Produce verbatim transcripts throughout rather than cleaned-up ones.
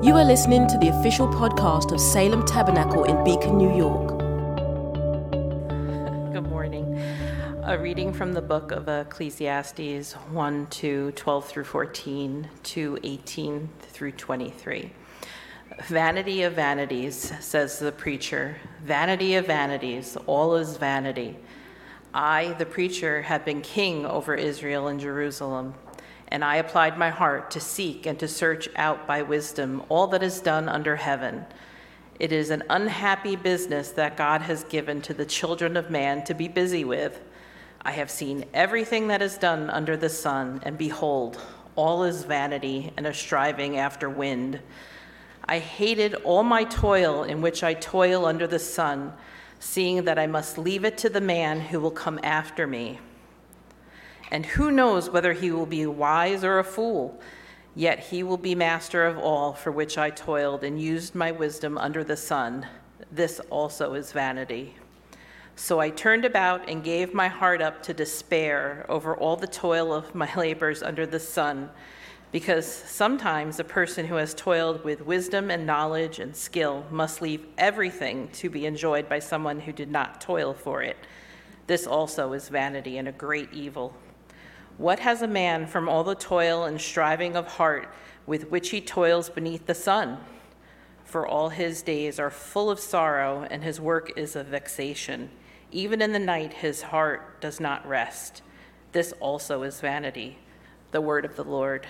You are listening to the official podcast of Salem Tabernacle in Beacon, New York. Good morning. A reading from the book of Ecclesiastes one to twelve through fourteen to eighteen through twenty-three. Vanity of vanities, says the preacher, vanity of vanities, all is vanity. I, the preacher, have been king over Israel and Jerusalem, and I applied my heart to seek and to search out by wisdom all that is done under heaven. It is an unhappy business that God has given to the children of man to be busy with. I have seen everything that is done under the sun, and behold, all is vanity and a striving after wind. I hated all my toil in which I toil under the sun, seeing that I must leave it to the man who will come after me. And who knows whether he will be wise or a fool, yet he will be master of all for which I toiled and used my wisdom under the sun. This also is vanity. So I turned about and gave my heart up to despair over all the toil of my labors under the sun, because sometimes a person who has toiled with wisdom and knowledge and skill must leave everything to be enjoyed by someone who did not toil for it. This also is vanity and a great evil. What has a man from all the toil and striving of heart with which he toils beneath the sun? For all his days are full of sorrow, and his work is a vexation. Even in the night his heart does not rest. This also is vanity. The word of the Lord.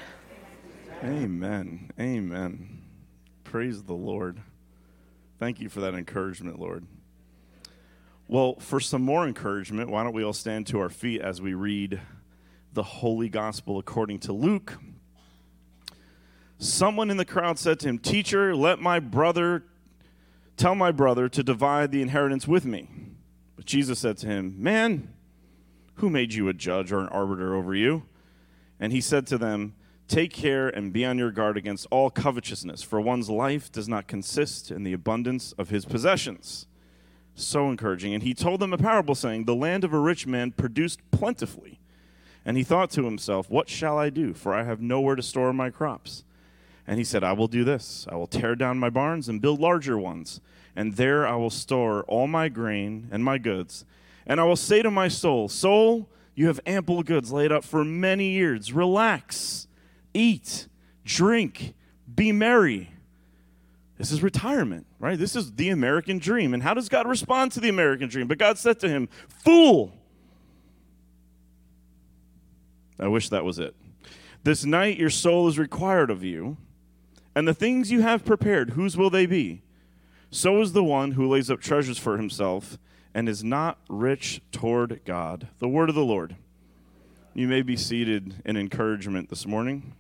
Amen. Amen. Praise the Lord. Thank you for that encouragement, Lord. Well, for some more encouragement, why don't we all stand to our feet as we read the Holy Gospel according to Luke. Someone in the crowd said to him, "Teacher, let my brother, tell my brother to divide the inheritance with me." But Jesus said to him, "Man, who made you a judge or an arbiter over you?" And he said to them, "Take care and be on your guard against all covetousness, for one's life does not consist in the abundance of his possessions." So encouraging. And he told them a parable, saying, "The land of a rich man produced plentifully. And he thought to himself, 'What shall I do? For I have nowhere to store my crops.' And he said, 'I will do this. I will tear down my barns and build larger ones. And there I will store all my grain and my goods. And I will say to my soul, Soul, you have ample goods laid up for many years. Relax, eat, drink, be merry.'" This is retirement, right? This is the American dream. And how does God respond to the American dream? But God said to him, "Fool." I wish that was it. "This night your soul is required of you, and the things you have prepared, whose will they be? So is the one who lays up treasures for himself and is not rich toward God." The word of the Lord. You may be seated in encouragement this morning.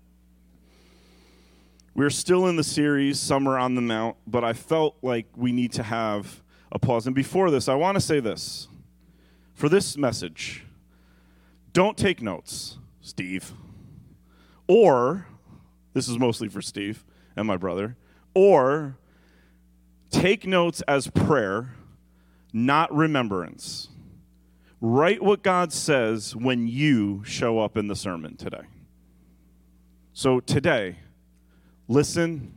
We're still in the series, Summer on the Mount, but I felt like we need to have a pause. And before this, I want to say this. For this message, don't take notes, Steve. Or, this is mostly for Steve and my brother, or take notes as prayer, not remembrance. Write what God says when you show up in the sermon today. So today, listen,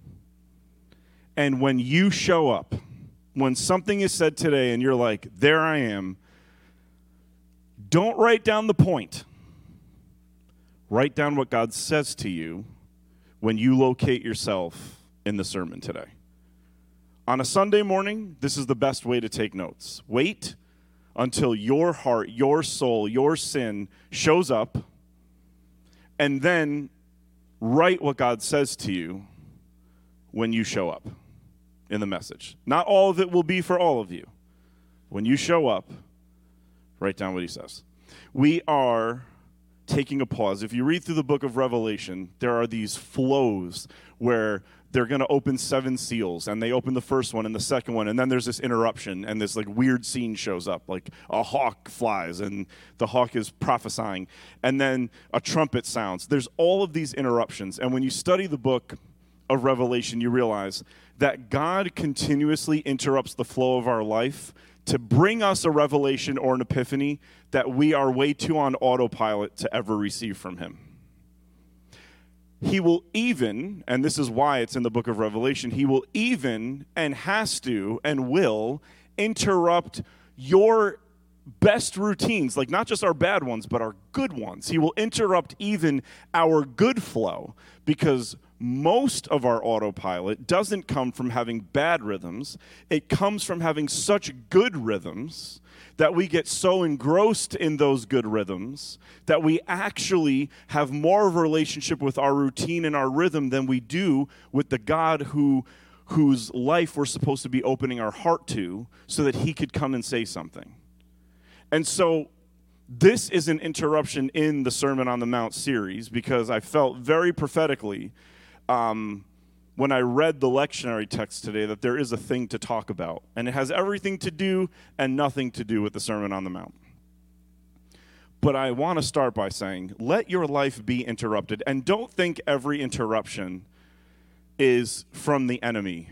and when you show up, when something is said today and you're like, there I am, don't write down the point. Write down what God says to you when you locate yourself in the sermon today. On a Sunday morning, this is the best way to take notes. Wait until your heart, your soul, your sin shows up, and then write what God says to you when you show up in the message. Not all of it will be for all of you. When you show up, write down what he says. We are taking a pause. If you read through the book of Revelation, there are these flows where they're going to open seven seals, and they open the first one and the second one, and then there's this interruption, and this like weird scene shows up, like a hawk flies, and the hawk is prophesying, and then a trumpet sounds. There's all of these interruptions, and when you study the book of Revelation, you realize that God continuously interrupts the flow of our life to bring us a revelation or an epiphany that we are way too on autopilot to ever receive from him. he will even, and this is why it's in the book of Revelation, he will even and has to and will interrupt your best routines, like not just our bad ones, but our good ones. He will interrupt even our good flow, because most of our autopilot doesn't come from having bad rhythms. It comes from having such good rhythms that we get so engrossed in those good rhythms that we actually have more of a relationship with our routine and our rhythm than we do with the God who whose life we're supposed to be opening our heart to, so that he could come and say something. And so this is an interruption in the Sermon on the Mount series, because I felt very prophetically um, when I read the lectionary text today that there is a thing to talk about. And it has everything to do and nothing to do with the Sermon on the Mount. But I want to start by saying, let your life be interrupted. And don't think every interruption is from the enemy.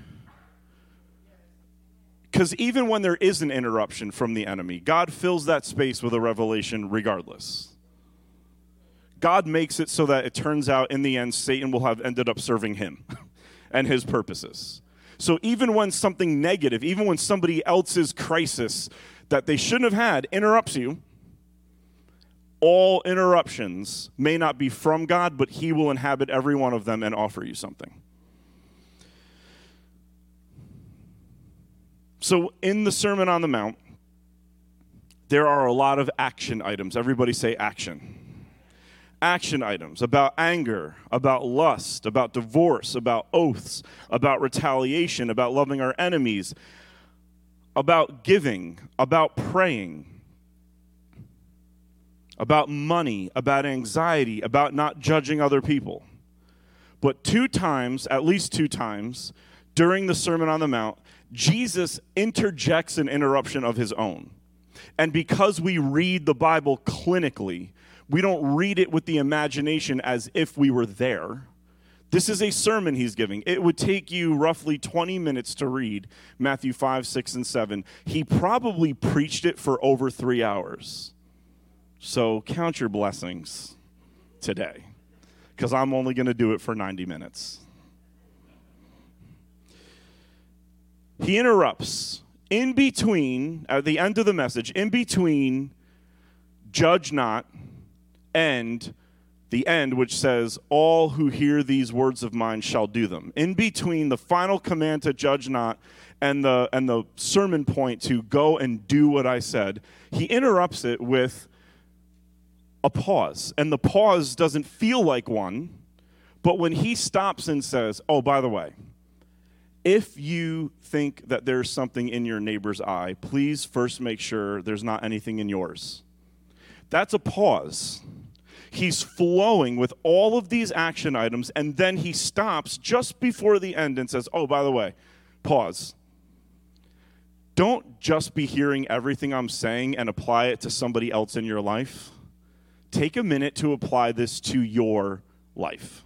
Because even when there is an interruption from the enemy, God fills that space with a revelation regardless. God makes it so that it turns out in the end Satan will have ended up serving him and his purposes. So even when something negative, even when somebody else's crisis that they shouldn't have had interrupts you, all interruptions may not be from God, but he will inhabit every one of them and offer you something. So in the Sermon on the Mount, there are a lot of action items. Everybody say action. Action items about anger, about lust, about divorce, about oaths, about retaliation, about loving our enemies, about giving, about praying, about money, about anxiety, about not judging other people. But two times, at least two times, during the Sermon on the Mount, Jesus interjects an interruption of his own. And because we read the Bible clinically, we don't read it with the imagination as if we were there. This is a sermon he's giving. It would take you roughly twenty minutes to read Matthew five, six, and seven. He probably preached it for over three hours. So count your blessings today, because I'm only going to do it for ninety minutes. He interrupts in between, at the end of the message, in between judge not and the end, which says, all who hear these words of mine shall do them. In between the final command to judge not and the and the sermon point to go and do what I said, he interrupts it with a pause. And the pause doesn't feel like one, but when he stops and says, oh, by the way, if you think that there's something in your neighbor's eye, please first make sure there's not anything in yours. That's a pause. He's flowing with all of these action items, and then he stops just before the end and says, oh, by the way, pause. Don't just be hearing everything I'm saying and apply it to somebody else in your life. Take a minute to apply this to your life.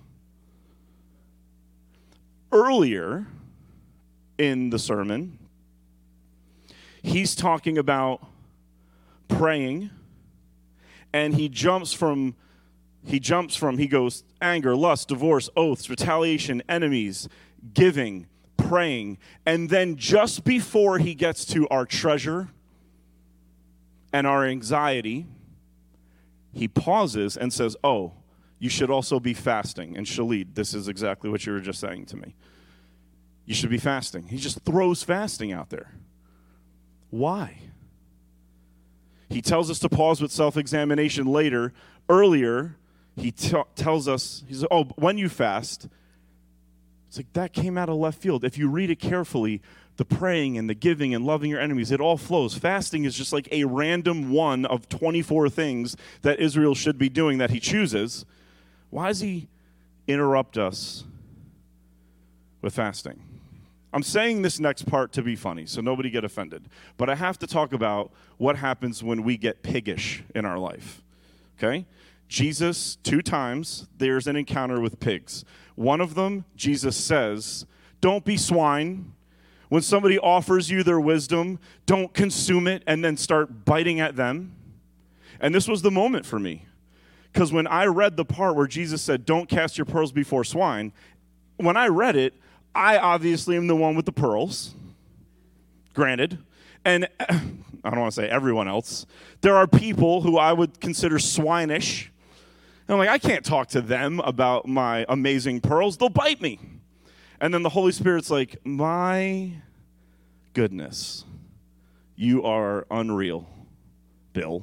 Earlier in the sermon, he's talking about praying, and he jumps from, he jumps from, he goes anger, lust, divorce, oaths, retaliation, enemies, giving, praying, and then just before he gets to our treasure and our anxiety, he pauses and says, oh, you should also be fasting. And Shalid, this is exactly what you were just saying to me. You should be fasting. He just throws fasting out there. Why? He tells us to pause with self-examination later. Earlier, he t- tells us, he says, oh, when you fast, it's like that came out of left field. If you read it carefully, the praying and the giving and loving your enemies, it all flows. Fasting is just like a random one of twenty-four things that Israel should be doing that he chooses. Why does he interrupt us with fasting? I'm saying this next part to be funny, so nobody get offended. But I have to talk about what happens when we get piggish in our life, okay? Jesus, two times, there's an encounter with pigs. One of them, Jesus says, don't be swine. When somebody offers you their wisdom, don't consume it and then start biting at them. And this was the moment for me, Because when I read the part where Jesus said, don't cast your pearls before swine, when I read it, I obviously am the one with the pearls, granted. And I don't want to say everyone else. There are people who I would consider swinish. And I'm like, I can't talk to them about my amazing pearls. They'll bite me. And then the Holy Spirit's like, my goodness, you are unreal, Bill.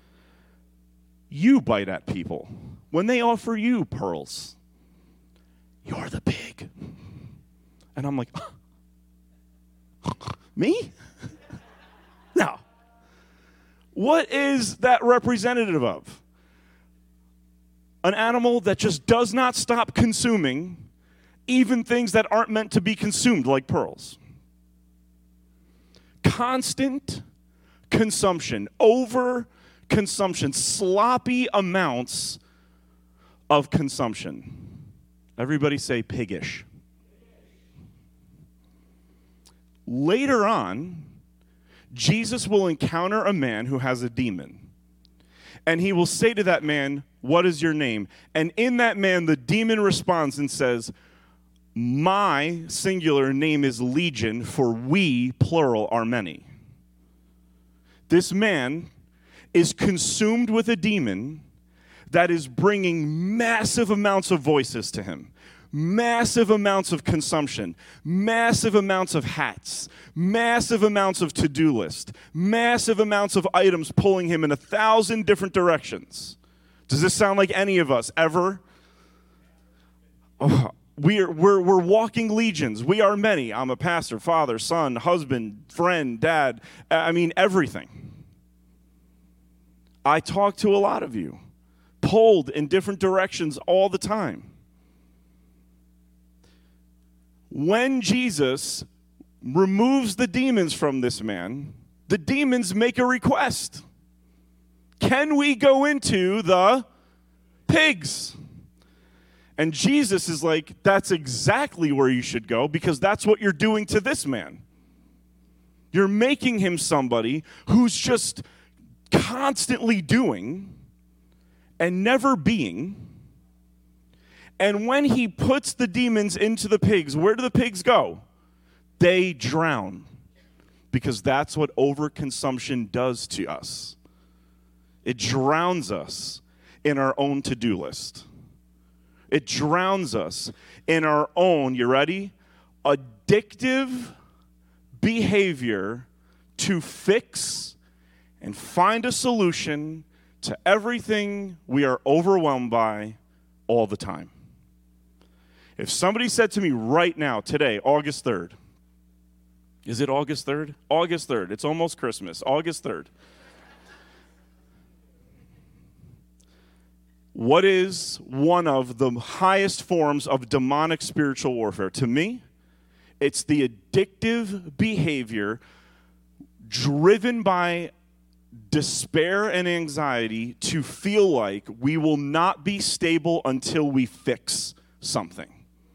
You bite at people when they offer you pearls. You're the pig. And I'm like, me? No. What is that representative of? An animal that just does not stop consuming even things that aren't meant to be consumed, like pearls. Constant consumption, over consumption, sloppy amounts of consumption. Everybody say piggish. Later on, Jesus will encounter a man who has a demon. And he will say to that man, what is your name? And in that man, the demon responds and says, my singular name is Legion, for we, plural, are many. This man is consumed with a demon that is bringing massive amounts of voices to him, massive amounts of consumption, massive amounts of hats, massive amounts of to-do list, massive amounts of items pulling him in a thousand different directions. Does this sound like any of us ever? Oh, we're, we're, we're walking legions. We are many. I'm a pastor, father, son, husband, friend, dad. I mean, everything. I talk to a lot of you, pulled in different directions all the time. When Jesus removes the demons from this man, the demons make a request. Can we go into the pigs? And Jesus is like, that's exactly where you should go, because that's what you're doing to this man. You're making him somebody who's just constantly doing and never being. And when he puts the demons into the pigs, where do the pigs go? They drown. Because that's what overconsumption does to us. It drowns us in our own to-do list. It drowns us in our own, you ready? Addictive behavior to fix and find a solution to everything we are overwhelmed by all the time. If somebody said to me right now, today, August third, is it August third? August third. It's almost Christmas. August third. What is one of the highest forms of demonic spiritual warfare? To me, it's the addictive behavior driven by despair and anxiety to feel like we will not be stable until we fix something.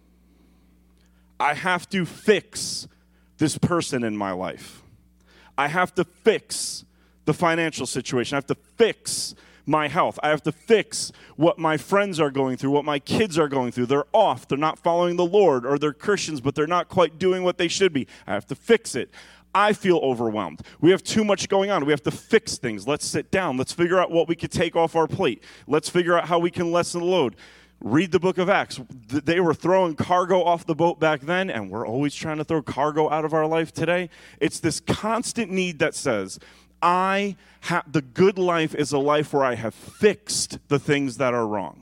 I have to fix this person in my life. I have to fix the financial situation. I have to fix my health. I have to fix what my friends are going through, what my kids are going through. They're off. They're not following the Lord, or they're Christians, but they're not quite doing what they should be. I have to fix it. I feel overwhelmed. We have too much going on. We have to fix things. Let's sit down. Let's figure out what we could take off our plate. Let's figure out how we can lessen the load. Read the book of Acts. They were throwing cargo off the boat back then, and we're always trying to throw cargo out of our life today. It's this constant need that says, I have the good life is a life where I have fixed the things that are wrong.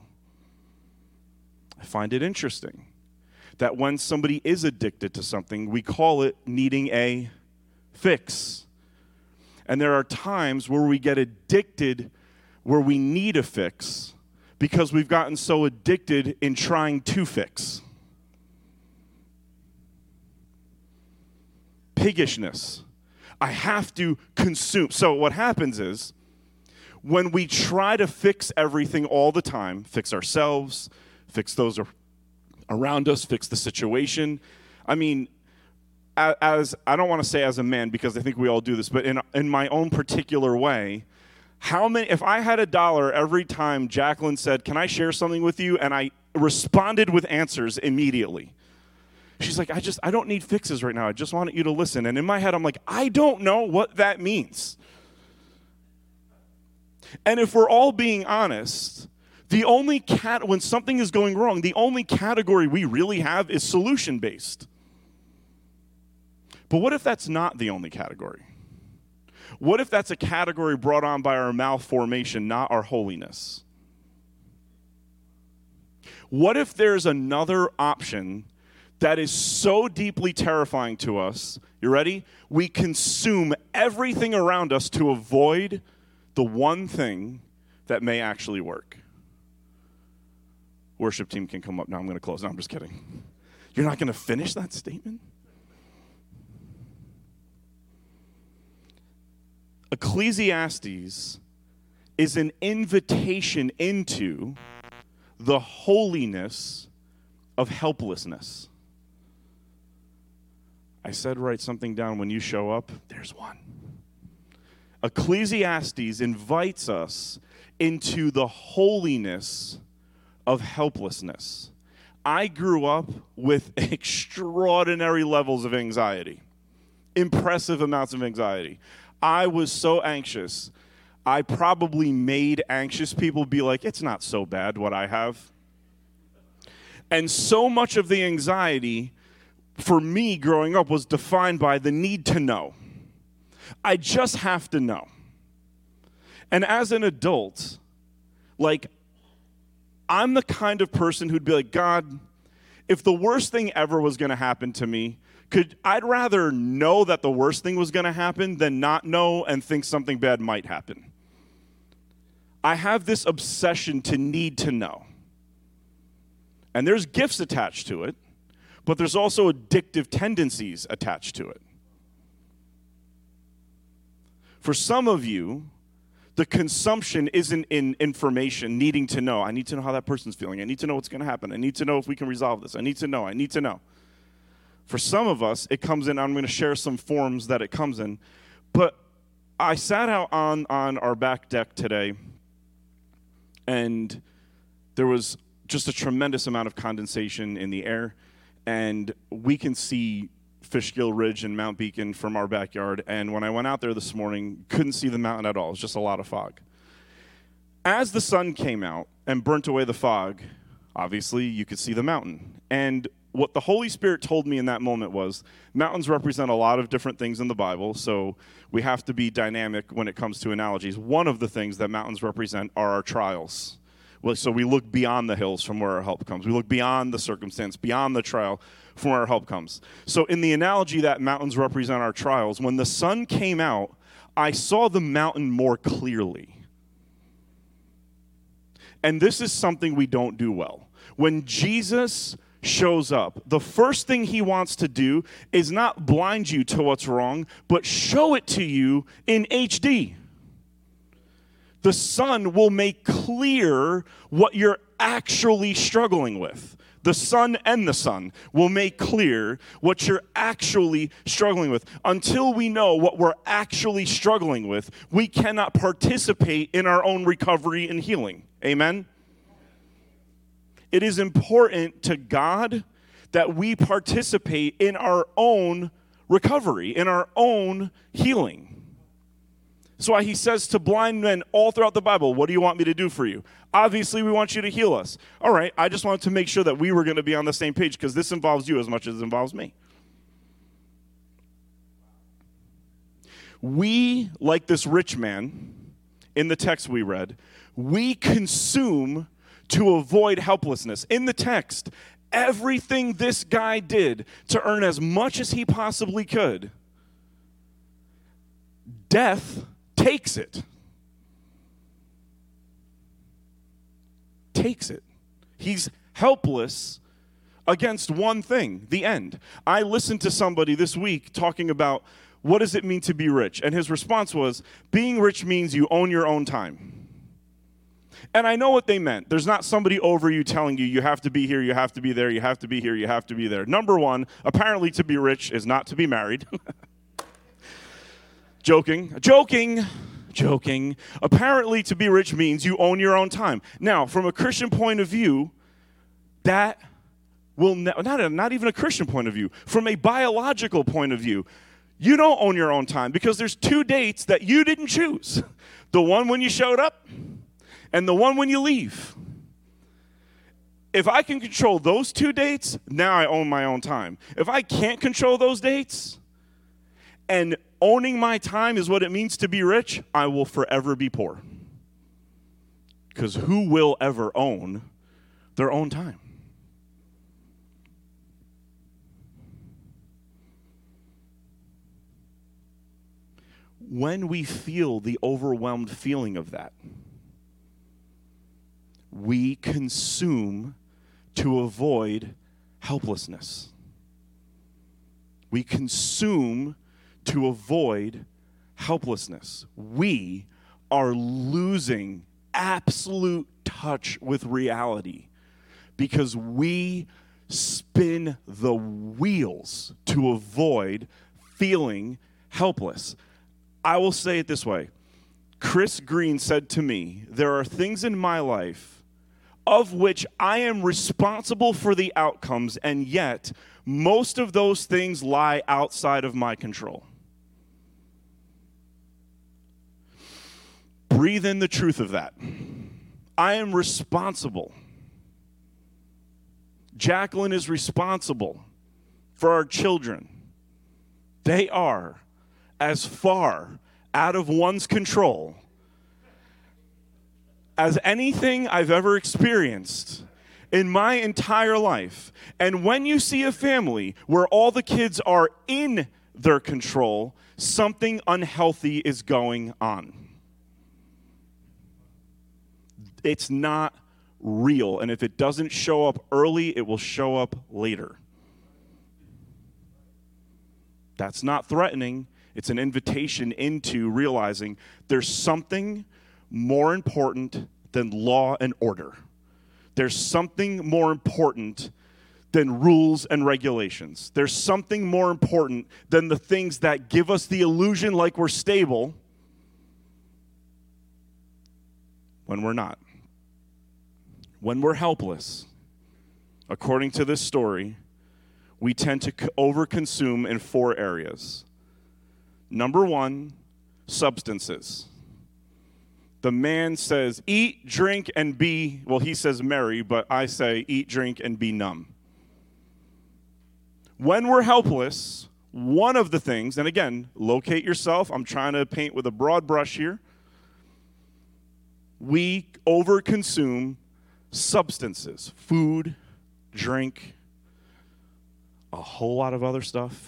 I find it interesting that when somebody is addicted to something, we call it needing a fix. And there are times where we get addicted where we need a fix because we've gotten so addicted in trying to fix. Piggishness. I have to consume. So what happens is when we try to fix everything all the time, fix ourselves, fix those around us, fix the situation. I mean, as I don't want to say as a man because I think we all do this, but in in my own particular way, How many, if I had a dollar every time Jacqueline said, can I share something with you? And I responded with answers immediately. She's like, I just, I don't need fixes right now. I just wanted you to listen. And in my head, I'm like, I don't know what that means. And if we're all being honest, the only cat, when something is going wrong, the only category we really have is solution-based. But what if that's not the only category? What if that's a category brought on by our malformation, not our holiness? What if there's another option that is so deeply terrifying to us, you ready? We consume everything around us to avoid the one thing that may actually work. Worship team can come up now. I'm going to close. No, I'm just kidding. You're not going to finish that statement? Ecclesiastes is an invitation into the holiness of helplessness. I said write something down when you show up. There's one. Ecclesiastes invites us into the holiness of helplessness. I grew up with extraordinary levels of anxiety, impressive amounts of anxiety. I was so anxious. I probably made anxious people be like, it's not so bad what I have. And so much of the anxiety for me growing up was defined by the need to know. I just have to know. And as an adult, like, I'm the kind of person who'd be like, God, if the worst thing ever was going to happen to me, could I'd rather know that the worst thing was going to happen than not know and think something bad might happen. I have this obsession to need to know. And there's gifts attached to it, but there's also addictive tendencies attached to it. For some of you, the consumption isn't in information, needing to know. I need to know how that person's feeling. I need to know what's going to happen. I need to know if we can resolve this. I need to know. I need to know. For some of us, it comes in, I'm going to share some forms that it comes in. But I sat out on, on our back deck today, and there was just a tremendous amount of condensation in the air, and we can see Fishkill Ridge and Mount Beacon from our backyard, and when I went out there this morning, couldn't see the mountain at all. It was just a lot of fog. As the sun came out and burnt away the fog, obviously you could see the mountain. And what the Holy Spirit told me in that moment was, mountains represent a lot of different things in the Bible, so we have to be dynamic when it comes to analogies. One of the things that mountains represent are our trials. Well, so we look beyond the hills from where our help comes. We look beyond the circumstance, beyond the trial, from where our help comes. So in the analogy that mountains represent our trials, when the sun came out, I saw the mountain more clearly. And this is something we don't do well. When Jesus shows up, the first thing he wants to do is not blind you to what's wrong, but show it to you in H D. The sun will make clear what you're actually struggling with. The sun and the sun will make clear what you're actually struggling with. Until we know what we're actually struggling with, we cannot participate in our own recovery and healing. Amen? It is important to God that we participate in our own recovery, in our own healing. That's why he says to blind men all throughout the Bible, what do you want me to do for you? Obviously, we want you to heal us. All right, I just wanted to make sure that we were going to be on the same page because this involves you as much as it involves me. We, like this rich man in the text we read, we consume to avoid helplessness. In the text, everything this guy did to earn as much as he possibly could, death takes it. Takes it. He's helpless against one thing, the end. I listened to somebody this week talking about what does it mean to be rich, and his response was, being rich means you own your own time. And I know what they meant. There's not somebody over you telling you, you have to be here, you have to be there, you have to be here, you have to be there. Number one, apparently to be rich is not to be married. Joking, joking, Joking. Apparently, to be rich means you own your own time. Now, from a Christian point of view, that will ne- not, a, not even a Christian point of view. From a biological point of view, you don't own your own time because there's two dates that you didn't choose. The one when you showed up and the one when you leave. If I can control those two dates, now I own my own time. If I can't control those dates, and owning my time is what it means to be rich, I will forever be poor. Because who will ever own their own time? When we feel the overwhelmed feeling of that, we consume to avoid helplessness. We consume to avoid helplessness. We are losing absolute touch with reality because we spin the wheels to avoid feeling helpless. I will say it this way. Chris Green said to me, there are things in my life of which I am responsible for the outcomes, and yet most of those things lie outside of my control. Breathe in the truth of that. I am responsible. Jacqueline is responsible for our children. They are as far out of one's control as anything I've ever experienced in my entire life. And when you see a family where all the kids are in their control, something unhealthy is going on. It's not real. And if it doesn't show up early, it will show up later. That's not threatening. It's an invitation into realizing there's something more important than law and order. There's something more important than rules and regulations. There's something more important than the things that give us the illusion like we're stable when we're not. When we're helpless, according to this story, we tend to overconsume in four areas. Number one, substances. The man says, eat, drink, and be, well, he says merry, but I say eat, drink, and be numb. When we're helpless, one of the things, and again, locate yourself. I'm trying to paint with a broad brush here. We overconsume substances, food, drink, a whole lot of other stuff.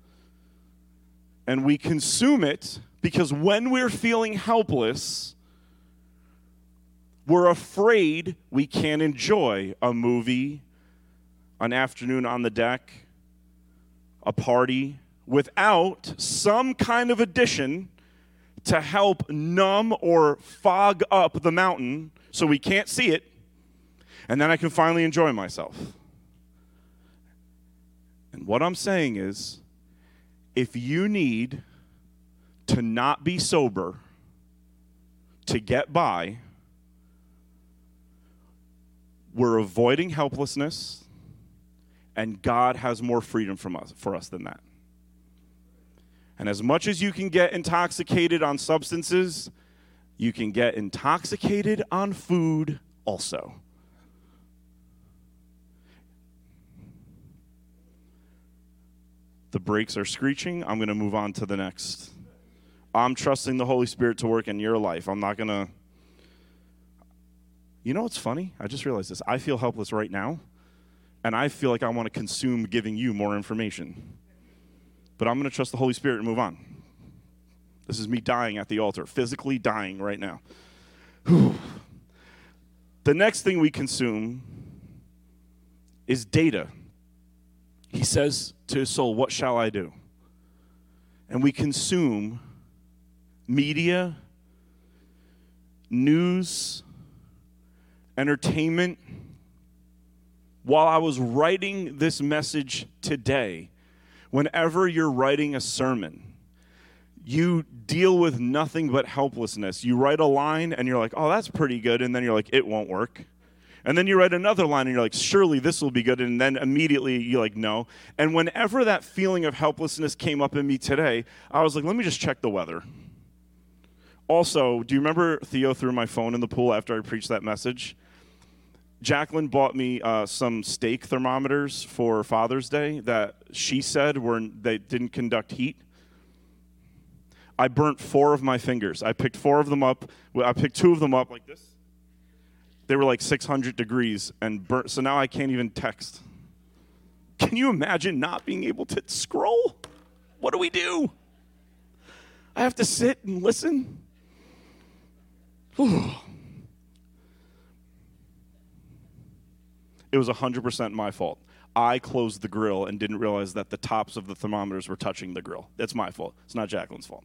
And we consume it because when we're feeling helpless, we're afraid we can't enjoy a movie, an afternoon on the deck, a party, without some kind of addition to help numb or fog up the mountain so we can't see it, and then I can finally enjoy myself. And what I'm saying is, if you need to not be sober to get by, we're avoiding helplessness, and God has more freedom from us, for us than that. And as much as you can get intoxicated on substances, you can get intoxicated on food also. The brakes are screeching. I'm going to move on to the next. I'm trusting the Holy Spirit to work in your life. I'm not going to. You know what's funny? I just realized this. I feel helpless right now, and I feel like I want to consume giving you more information. But I'm going to trust the Holy Spirit and move on. This is me dying at the altar, physically dying right now. Whew. The next thing we consume is data. He says to his soul, what shall I do? And we consume media, news, entertainment. While I was writing this message today, whenever you're writing a sermon, you deal with nothing but helplessness. You write a line and you're like, oh, that's pretty good. And then you're like, it won't work. And then you write another line and you're like, surely this will be good. And then immediately you're like, no. And whenever that feeling of helplessness came up in me today, I was like, let me just check the weather. Also, do you remember Theo threw my phone in the pool after I preached that message? Jacqueline bought me uh, some steak thermometers for Father's Day that she said were they didn't conduct heat. I burnt four of my fingers. I picked four of them up. I picked two of them up like this. They were like six hundred degrees and burnt. So now I can't even text. Can you imagine not being able to scroll? What do we do? I have to sit and listen. Whew. It was one hundred percent my fault. I closed the grill and didn't realize that the tops of the thermometers were touching the grill. That's my fault. It's not Jacqueline's fault.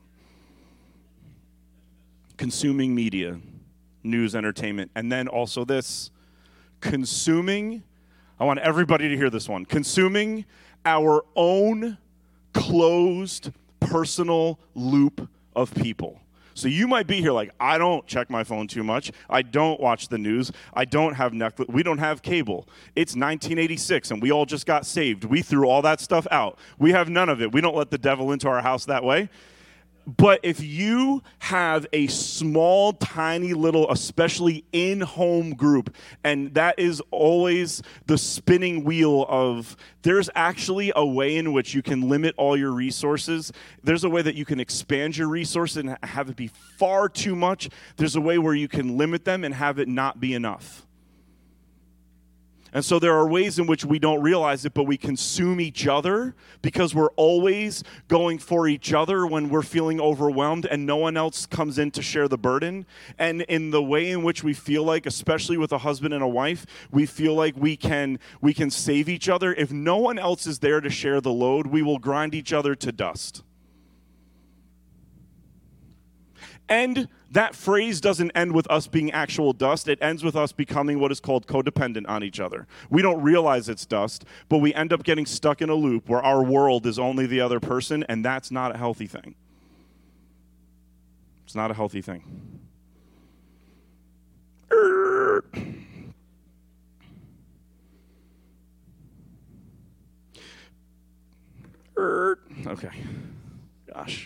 Consuming media, news, entertainment, and then also this, consuming, I want everybody to hear this one, consuming our own closed personal loop of people. So you might be here like, I don't check my phone too much. I don't watch the news. I don't have Netflix. We don't have cable. It's nineteen eighty-six, and we all just got saved. We threw all that stuff out. We have none of it. We don't let the devil into our house that way. But if you have a small, tiny little, especially in-home group, and that is always the spinning wheel of, there's actually a way in which you can limit all your resources. There's a way that you can expand your resources and have it be far too much. There's a way where you can limit them and have it not be enough. And so there are ways in which we don't realize it, but we consume each other because we're always going for each other when we're feeling overwhelmed and no one else comes in to share the burden. And in the way in which we feel like, especially with a husband and a wife, we feel like we can we can save each other. If no one else is there to share the load, we will grind each other to dust. And that phrase doesn't end with us being actual dust. It ends with us becoming what is called codependent on each other. We don't realize it's dust, but we end up getting stuck in a loop where our world is only the other person, and that's not a healthy thing. It's not a healthy thing. Okay. Gosh.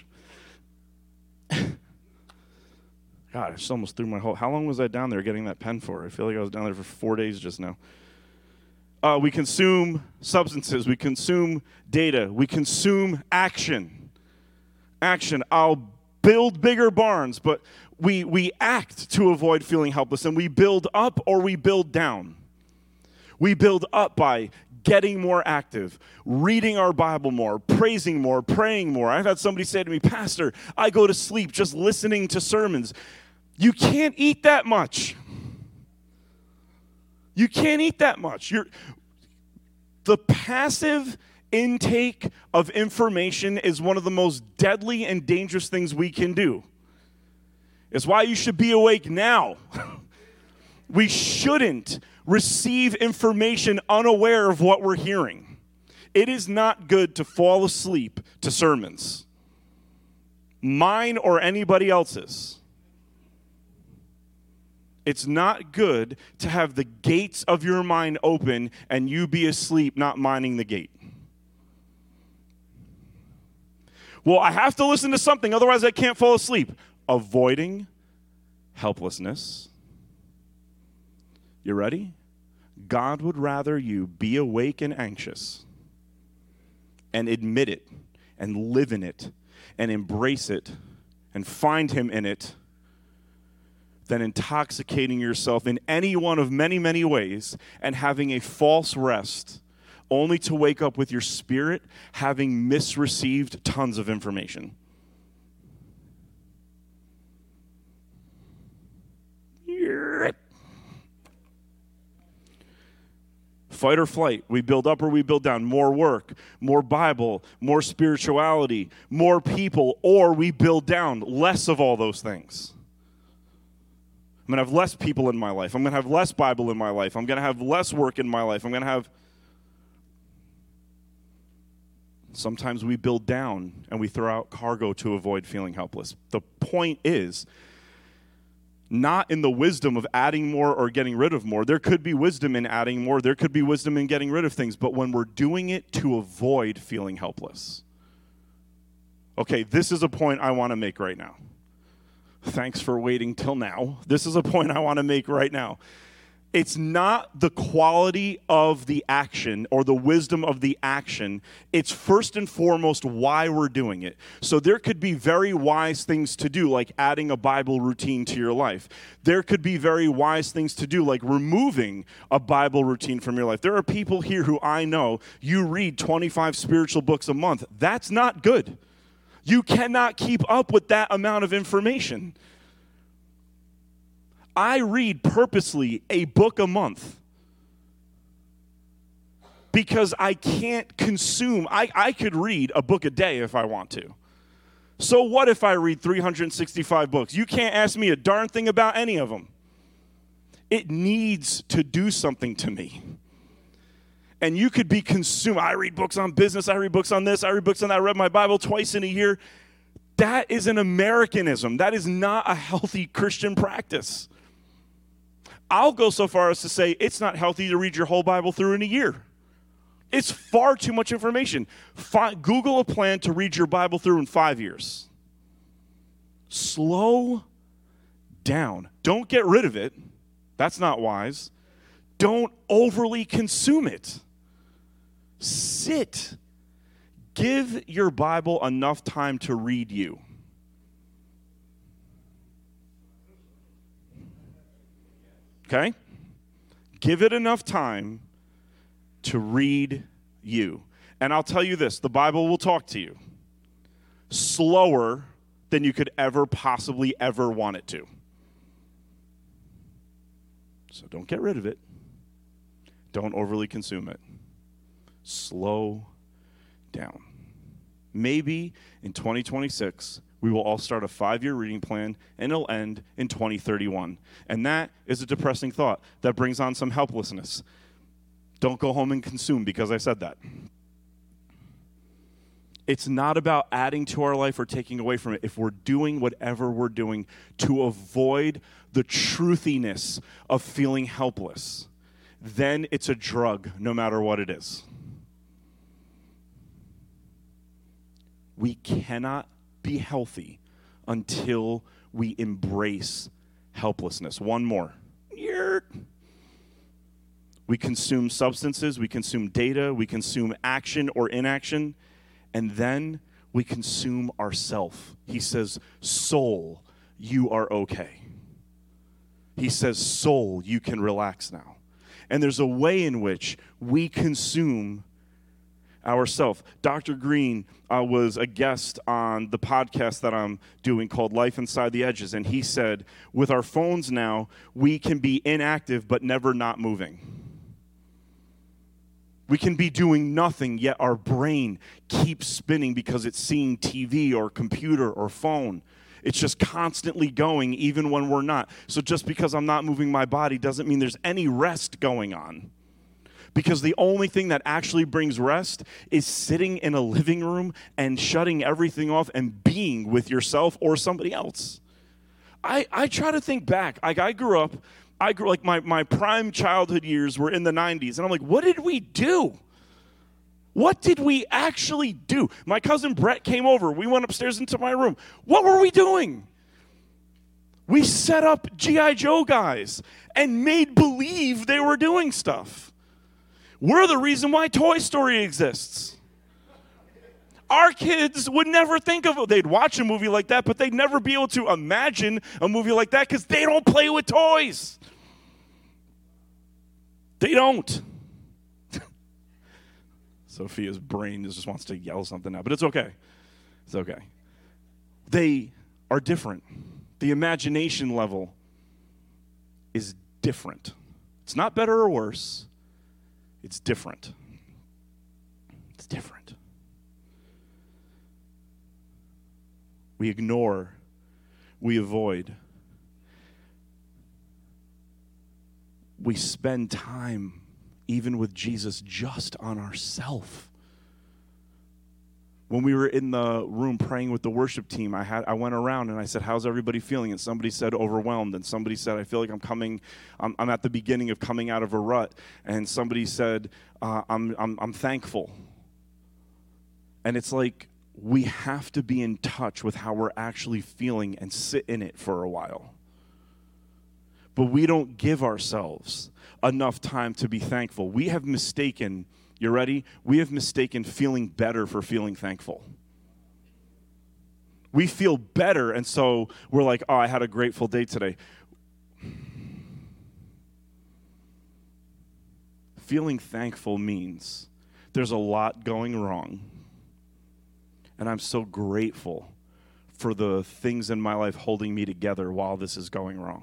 God, I just almost threw my whole... How long was I down there getting that pen for? I feel like I was down there for four days just now. Uh, we consume substances. We consume data. We consume action. Action. I'll build bigger barns, but we we act to avoid feeling helpless, and we build up or we build down. We build up by getting more active, reading our Bible more, praising more, praying more. I've had somebody say to me, Pastor, I go to sleep just listening to sermons. You can't eat that much. You can't eat that much. You're, the passive intake of information is one of the most deadly and dangerous things we can do. It's why you should be awake now. We shouldn't receive information unaware of what we're hearing. It is not good to fall asleep to sermons, mine or anybody else's. It's not good to have the gates of your mind open and you be asleep not minding the gate. Well, I have to listen to something, otherwise I can't fall asleep. Avoiding helplessness. You ready? God would rather you be awake and anxious and admit it and live in it and embrace it and find him in it than intoxicating yourself in any one of many, many ways and having a false rest only to wake up with your spirit having misreceived tons of information. Fight or flight. We build up or we build down. More work, more Bible, more spirituality, more people, or we build down less of all those things. I'm going to have less people in my life. I'm going to have less Bible in my life. I'm going to have less work in my life. I'm going to have... Sometimes we build down and we throw out cargo to avoid feeling helpless. The point is not in the wisdom of adding more or getting rid of more. There could be wisdom in adding more. There could be wisdom in getting rid of things. But when we're doing it to avoid feeling helpless. Okay, this is a point I want to make right now. Thanks for waiting till now. This is a point I want to make right now. It's not the quality of the action or the wisdom of the action. It's first and foremost why we're doing it. So there could be very wise things to do, like adding a Bible routine to your life. There could be very wise things to do, like removing a Bible routine from your life. There are people here who I know, you read twenty-five spiritual books a month. That's not good. You cannot keep up with that amount of information. I read purposely a book a month because I can't consume. I, I could read a book a day if I want to. So what if I read three hundred sixty-five books? You can't ask me a darn thing about any of them. It needs to do something to me. And you could be consumed. I read books on business. I read books on this. I read books on that. I read my Bible twice in a year. That is an Americanism. That is not a healthy Christian practice. I'll go so far as to say it's not healthy to read your whole Bible through in a year. It's far too much information. Fi- Google a plan to read your Bible through in five years. Slow down. Don't get rid of it. That's not wise. Don't overly consume it. Sit. Give your Bible enough time to read you. Okay? Give it enough time to read you. And I'll tell you this, the Bible will talk to you slower than you could ever possibly ever want it to. So don't get rid of it. Don't overly consume it. Slow down. Maybe in twenty twenty-six, we will all start a five-year reading plan, and it'll end in twenty thirty-one. And that is a depressing thought that brings on some helplessness. Don't go home and consume because I said that. It's not about adding to our life or taking away from it. If we're doing whatever we're doing to avoid the truthiness of feeling helpless, then it's a drug no matter what it is. We cannot be healthy until we embrace helplessness. One more. We consume substances, we consume data, we consume action or inaction, and then we consume ourself. He says, soul, you are okay. He says, soul, you can relax now. And there's a way in which we consume ourself. Doctor Green uh, was a guest on the podcast that I'm doing called Life Inside the Edges, and he said, with our phones now, we can be inactive but never not moving. We can be doing nothing, yet our brain keeps spinning because it's seeing T V or computer or phone. It's just constantly going even when we're not. So just because I'm not moving my body doesn't mean there's any rest going on. Because the only thing that actually brings rest is sitting in a living room and shutting everything off and being with yourself or somebody else. I, I try to think back. Like I grew up, I grew like my, my prime childhood years were in the nineties. And I'm like, what did we do? What did we actually do? My cousin Brett came over. We went upstairs into my room. What were we doing? We set up G I Joe guys and made believe they were doing stuff. We're the reason why Toy Story exists. Our kids would never think of it. They'd watch a movie like that, but they'd never be able to imagine a movie like that because they don't play with toys. They don't. Sophia's brain just wants to yell something out, but it's okay. It's okay. They are different. The imagination level is different. It's not better or worse. It's different. It's different. We ignore. We avoid. We spend time, even with Jesus, just on ourselves. When we were in the room praying with the worship team, I had I went around and I said, how's everybody feeling? And somebody said overwhelmed. And somebody said, I feel like I'm coming, I'm, I'm at the beginning of coming out of a rut. And somebody said, uh, I'm, I'm, I'm thankful. And it's like we have to be in touch with how we're actually feeling and sit in it for a while. But we don't give ourselves enough time to be thankful. We have mistaken You ready? We have mistaken feeling better for feeling thankful. We feel better, and so we're like, oh, I had a grateful day today. Feeling thankful means there's a lot going wrong, and I'm so grateful for the things in my life holding me together while this is going wrong.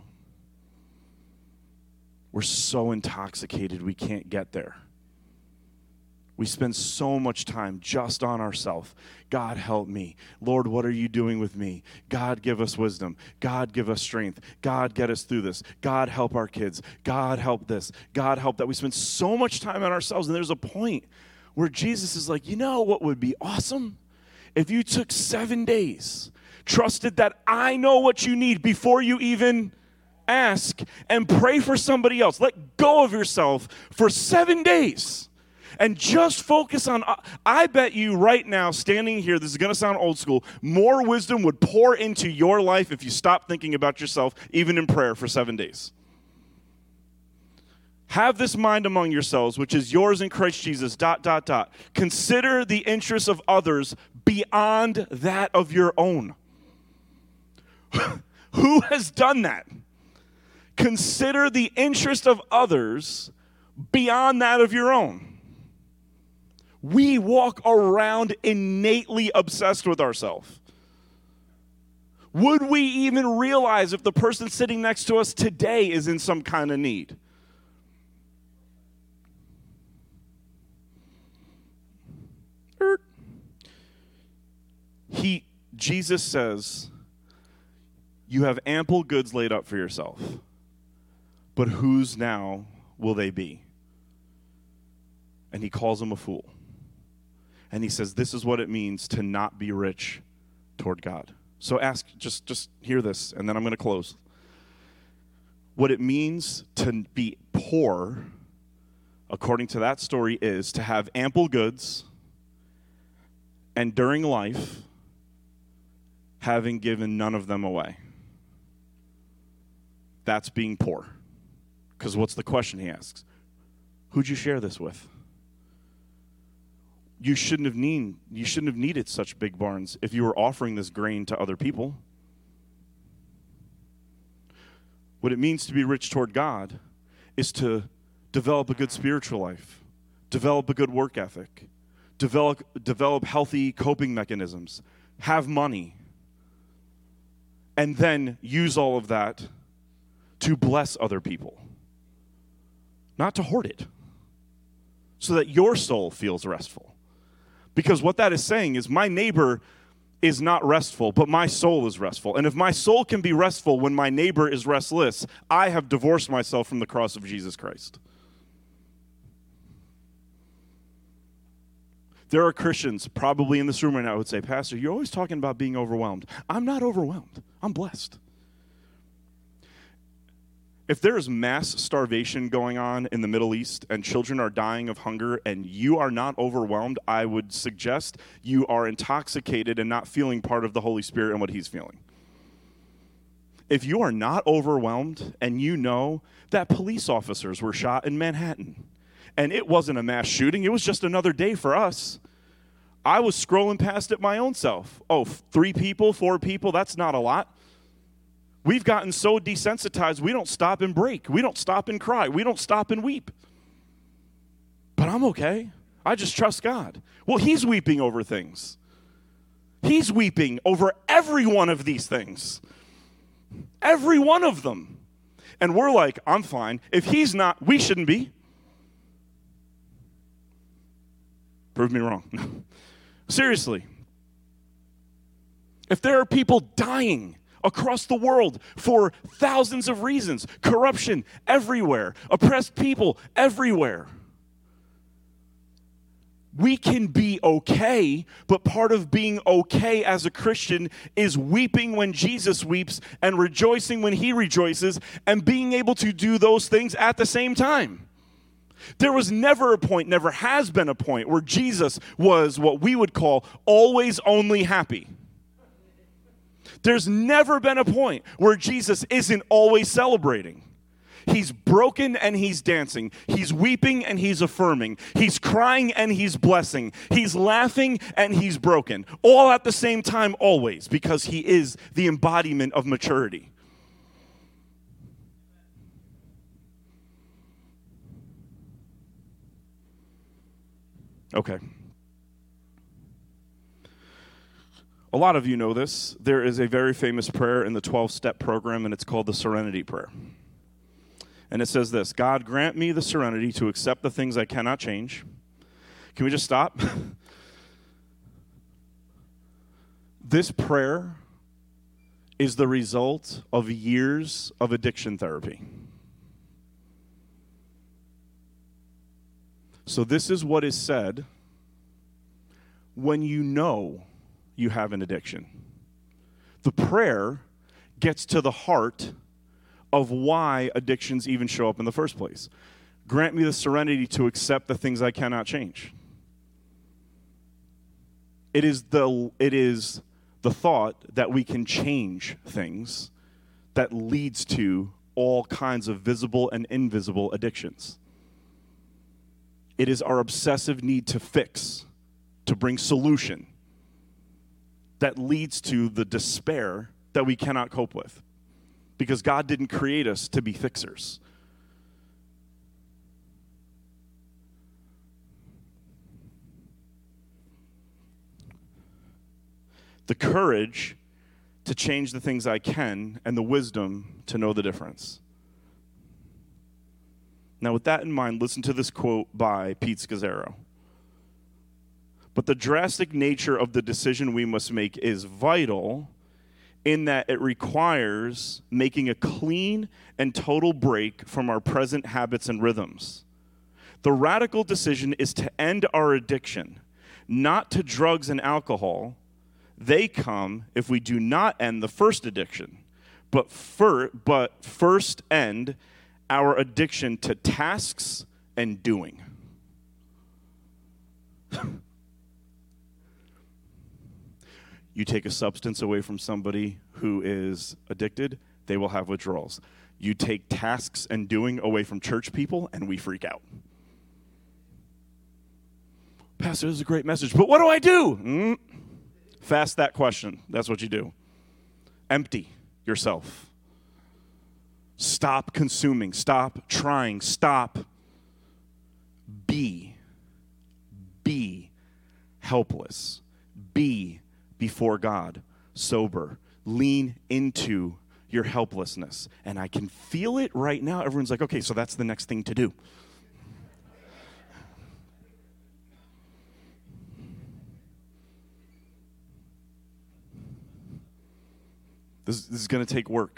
We're so intoxicated we can't get there. We spend so much time just on ourselves. God, help me. Lord, what are you doing with me? God, give us wisdom. God, give us strength. God, get us through this. God, help our kids. God, help this. God, help that. We spend so much time on ourselves, and there's a point where Jesus is like, you know what would be awesome? If you took seven days, trusted that I know what you need before you even ask, and pray for somebody else. Let go of yourself for seven days. And just focus on, I bet you right now, standing here, this is going to sound old school, more wisdom would pour into your life if you stop thinking about yourself, even in prayer, for seven days. Have this mind among yourselves, which is yours in Christ Jesus, dot, dot, dot. Consider the interests of others beyond that of your own. Who has done that? Consider the interest of others beyond that of your own. We walk around innately obsessed with ourselves. Would we even realize if the person sitting next to us today is in some kind of need? He, Jesus says, you have ample goods laid up for yourself, but whose now will they be? And he calls him a fool. And he says, this is what it means to not be rich toward God. So ask, just, just hear this, and then I'm going to close. What it means to be poor, according to that story, is to have ample goods, and during life, having given none of them away. That's being poor. Because what's the question he asks? Who'd you share this with? You shouldn't have need, you shouldn't have needed such big barns if you were offering this grain to other people. What it means to be rich toward God is to develop a good spiritual life, develop a good work ethic, develop, develop healthy coping mechanisms, have money, and then use all of that to bless other people, not to hoard it, so that your soul feels restful. Because what that is saying is my neighbor is not restful, but my soul is restful. And if my soul can be restful when my neighbor is restless, I have divorced myself from the cross of Jesus Christ. There are Christians probably in this room right now who would say, Pastor, you're always talking about being overwhelmed. I'm not overwhelmed. I'm blessed. If there is mass starvation going on in the Middle East and children are dying of hunger and you are not overwhelmed, I would suggest you are intoxicated and not feeling part of the Holy Spirit and what he's feeling. If you are not overwhelmed and you know that police officers were shot in Manhattan and it wasn't a mass shooting, it was just another day for us. I was scrolling past it my own self. Oh, three people, four people, that's not a lot. We've gotten so desensitized, we don't stop and break. We don't stop and cry. We don't stop and weep. But I'm okay. I just trust God. Well, he's weeping over things. He's weeping over every one of these things. Every one of them. And we're like, I'm fine. If he's not, we shouldn't be. Prove me wrong. Seriously. If there are people dying across the world for thousands of reasons, corruption everywhere, oppressed people everywhere, We can be okay, but part of being okay as a Christian is weeping when Jesus weeps and rejoicing when he rejoices and being able to do those things at the same time. There was never a point, never has been a point, where Jesus was what we would call always only happy. There's never been a point where Jesus isn't always celebrating. He's broken and he's dancing. He's weeping and he's affirming. He's crying and he's blessing. He's laughing and he's broken. All at the same time, always, because he is the embodiment of maturity. Okay. A lot of you know this. There is a very famous prayer in the twelve-step program, and it's called the Serenity Prayer. And it says this: God, grant me the serenity to accept the things I cannot change. Can we just stop? This prayer is the result of years of addiction therapy. So this is what is said when you know you have an addiction. The prayer gets to the heart of why addictions even show up in the first place. Grant me the serenity to accept the things I cannot change. It is the it is the thought that we can change things that leads to all kinds of visible and invisible addictions. It is our obsessive need to fix, to bring solution, that leads to the despair that we cannot cope with. Because God didn't create us to be fixers. The courage to change the things I can and the wisdom to know the difference. Now, with that in mind, listen to this quote by Pete Scazzaro. But the drastic nature of the decision we must make is vital in that it requires making a clean and total break from our present habits and rhythms. The radical decision is to end our addiction, not to drugs and alcohol. They come if we do not end the first addiction, but, fir- but first end our addiction to tasks and doing. You take a substance away from somebody who is addicted, they will have withdrawals. You take tasks and doing away from church people, and we freak out. Pastor, this is a great message, but what do I do? Mm. Fast that question. That's what you do. Empty yourself. Stop consuming. Stop trying. Stop. Be. Be helpless. Be before God, sober. Lean into your helplessness. And I can feel it right now. Everyone's like, okay, so that's the next thing to do. This, this is going to take work.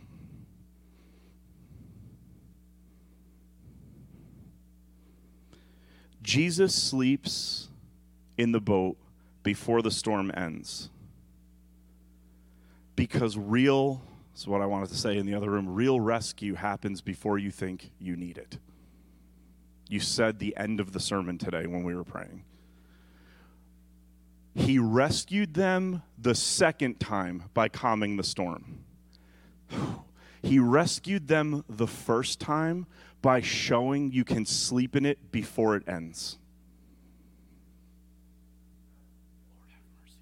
Jesus sleeps in the boat before the storm ends. Because real, this is what I wanted to say in the other room, real rescue happens before you think you need it. You said the end of the sermon today when we were praying. He rescued them the second time by calming the storm. He rescued them the first time by showing you can sleep in it before it ends. Lord have mercy.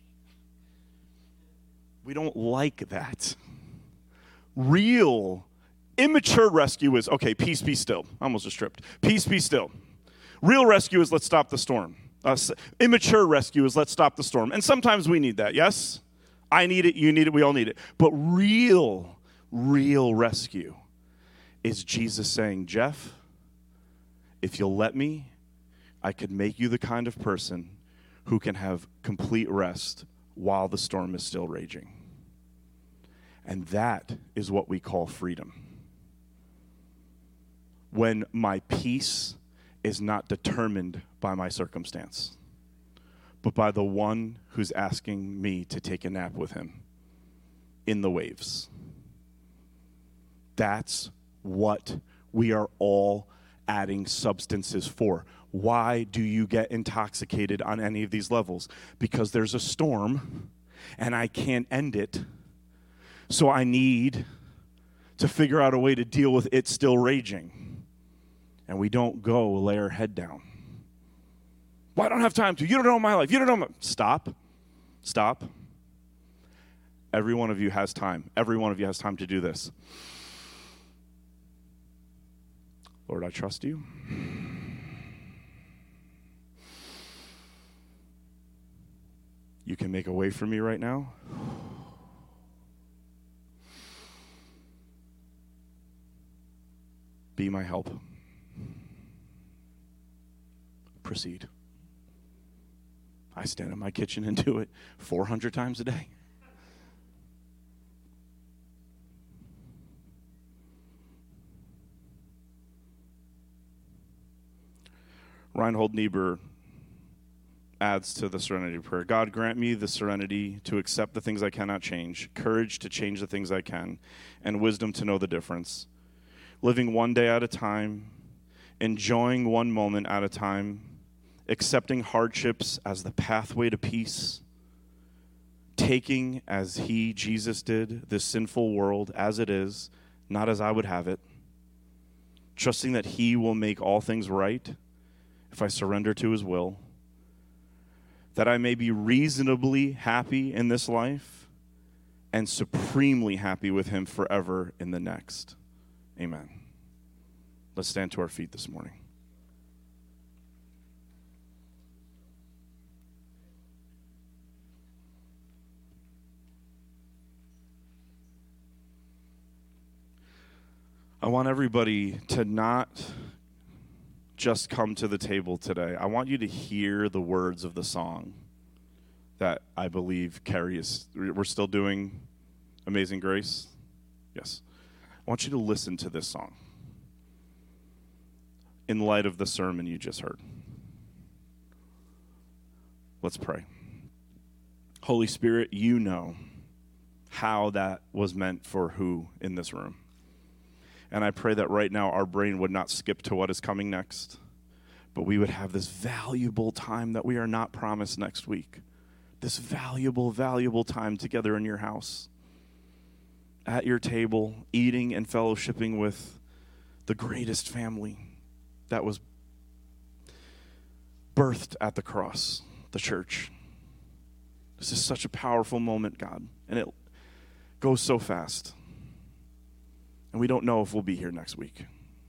We don't like that. Real, immature rescue is, okay, peace be still. I almost just tripped. Peace be still. Real rescue is, let's stop the storm. Uh, immature rescue is, let's stop the storm. And sometimes we need that, yes? I need it, you need it, we all need it. But real, real rescue is Jesus saying, Jeff, if you'll let me, I could make you the kind of person who can have complete rest while the storm is still raging. And that is what we call freedom. When my peace is not determined by my circumstance. but by the one who's asking me to take a nap with him in the waves. That's what we are all adding substances for. Why do you get intoxicated on any of these levels? Because there's a storm and I can't end it. So I need to figure out a way to deal with it still raging. And we don't go lay our head down. Well, I don't have time to. You don't know my life. You don't know my... Stop. Stop. Every one of you has time. Every one of you has time to do this. Lord, I trust you. You can make a way for me right now. Be my help. Proceed. I stand in my kitchen and do it four hundred times a day. Reinhold Niebuhr adds to the serenity prayer. God, grant me the serenity to accept the things I cannot change, courage to change the things I can, and wisdom to know the difference. Living one day at a time, enjoying one moment at a time, accepting hardships as the pathway to peace, taking, as he, Jesus, did, this sinful world as it is, not as I would have it, trusting that he will make all things right if I surrender to his will, that I may be reasonably happy in this life and supremely happy with him forever in the next. Amen. Let's stand to our feet this morning. I want everybody to not just come to the table today. I want you to hear the words of the song that I believe Carrie is. We're still doing Amazing Grace? Yes. I want you to listen to this song in light of the sermon you just heard. Let's pray. Holy Spirit, you know how that was meant for who in this room. And I pray that right now our brain would not skip to what is coming next, but we would have this valuable time that we are not promised next week. This valuable, valuable time together in your house, at your table, eating and fellowshipping with the greatest family that was birthed at the cross, the church. This is such a powerful moment, God, and it goes so fast. And we don't know if we'll be here next week.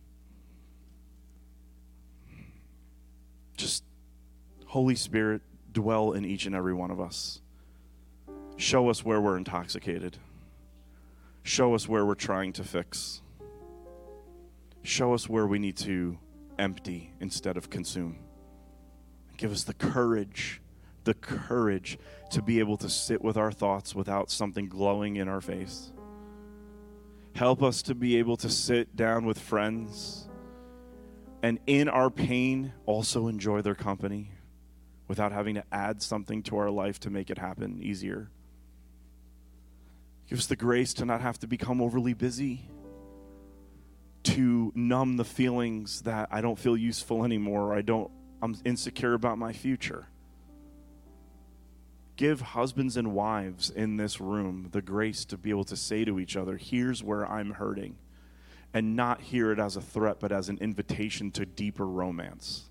Just, Holy Spirit, dwell in each and every one of us. Show us where we're intoxicated. Show us where we're trying to fix. Show us where we need to empty instead of consume. Give us the courage, the courage to be able to sit with our thoughts without something glowing in our face. Help us to be able to sit down with friends and in our pain also enjoy their company without having to add something to our life to make it happen easier. Give us the grace to not have to become overly busy, to numb the feelings that I don't feel useful anymore, or I don't, I'm insecure about my future. Give husbands and wives in this room the grace to be able to say to each other, here's where I'm hurting, and not hear it as a threat, but as an invitation to deeper romance.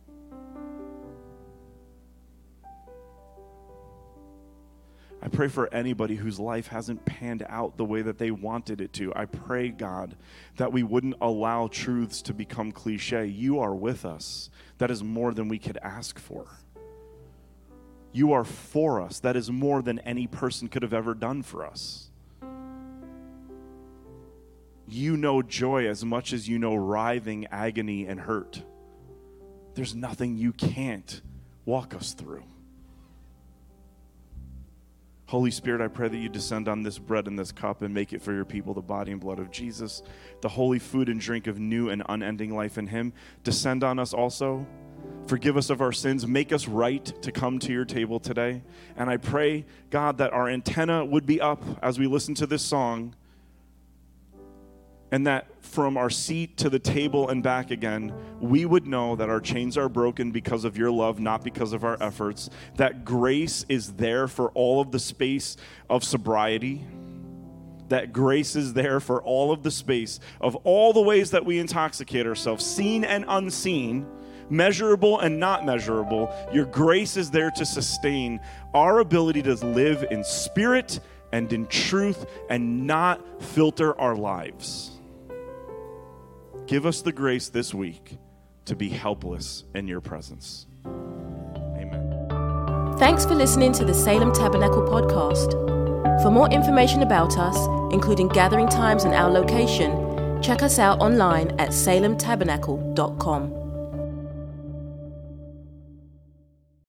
I pray for anybody whose life hasn't panned out the way that they wanted it to. I pray, God, that we wouldn't allow truths to become cliche. You are with us. That is more than we could ask for. You are for us. That is more than any person could have ever done for us. You know joy as much as you know writhing, agony, and hurt. There's nothing you can't walk us through. Holy Spirit, I pray that you descend on this bread and this cup and make it for your people the body and blood of Jesus, the holy food and drink of new and unending life in him. Descend on us also Forgive us of our sins. Make us right to come to your table today. And I pray, God, that our antenna would be up as we listen to this song, and that from our seat to the table and back again, we would know that our chains are broken because of your love, not because of our efforts. That grace is there for all of the space of sobriety. That grace is there for all of the space of all the ways that we intoxicate ourselves, seen and unseen, measurable and not measurable. Your grace is there to sustain our ability to live in spirit and in truth and not filter our lives. Give us the grace this week to be helpless in your presence. Amen. Thanks for listening to the Salem Tabernacle podcast. For more information about us, including gathering times and our location, check us out online at salem tabernacle dot com.